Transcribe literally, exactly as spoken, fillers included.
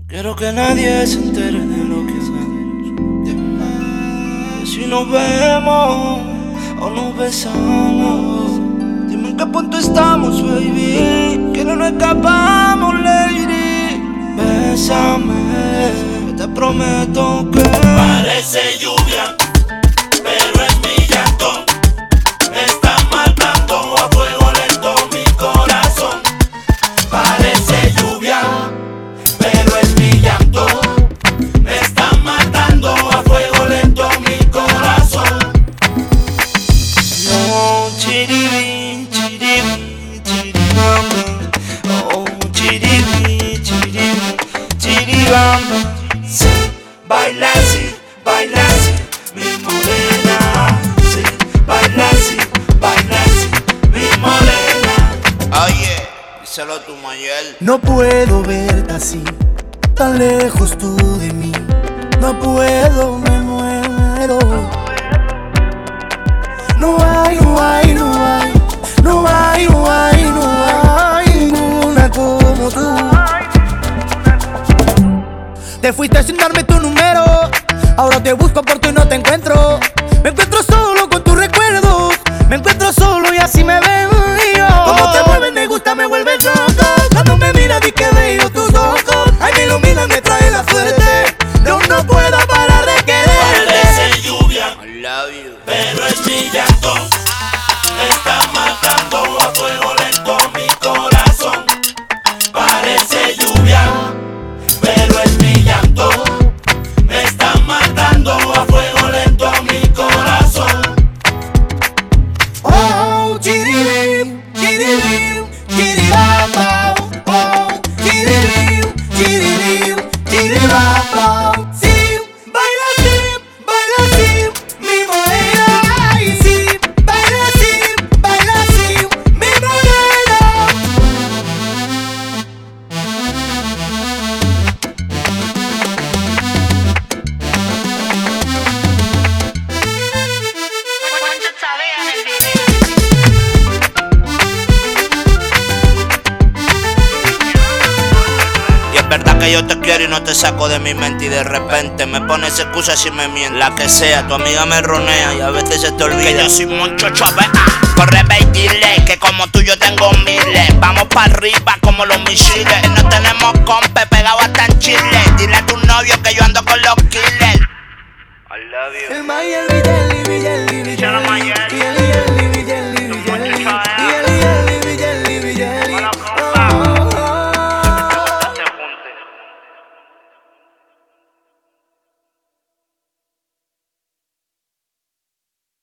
Quiero que nadie se entere de lo que hacemos. Yeah. Si nos vemos o nos besamos, dime en qué punto estamos, baby. Que no nos escapamos, lady. Bésame, que te prometo que parece lluvia, pero es mi llanto. Me está matando a fuego lento mi corazón. Parece lluvia, pero es mi llanto. Me está matando a fuego lento mi corazón. no, chiribi, chiribi, chiribamba. Oh, chiribi, chiribi, chiribamba. Sí, baila así, baila así, mi morena. Sí, baila así, baila así, mi morena. Oye, díselo a tu Mayel. No puedo verte así, tan lejos tú de mí. No puedo, me muero. No hay, no hay, no hay, no hay, no hay, no hay ninguna como tú. Te fuiste sin darme tu número, ahora te busco por ti y no te encuentro. Me encuentro solo con tus recuerdos, me encuentro solo y así me veo yo. Como te mueves me gusta, me vuelves loco. Cuando me miras vi que veo tus ojos. Ay, me ilumina, me trae la suerte. Yo no puedo parar de quererte. Parece lluvia, I love you. pero es mi llanto. Me está matando a fuego lento mi corazón. Parece lluvia, pero es mi llanto. Me está matando a fuego lento mi corazón. Oh, chiribim, chiribim, chiribamba. Oh, chiribim, chiribim, chiribamba. Sí, baila así, baila así, mi morena. Ay, sí, baila así, baila así, mi morena. ¿Cuánto sabían el video? Y es verdad que yo te quiero y no te saco de mi mente. Y de repente me pones excusas y me mientes. La que sea, tu amiga me ronea y a veces se te olvida que yo soy mucho chavea. Corre, ve y dile que como tú yo tengo miles. Vamos para arriba como los misiles. No tenemos compe pegado hasta en Chile. Dile a tu novio que yo ando con los killers. I love you. El Mayel, Villel, Villel, Villel, Chara Mayel. y el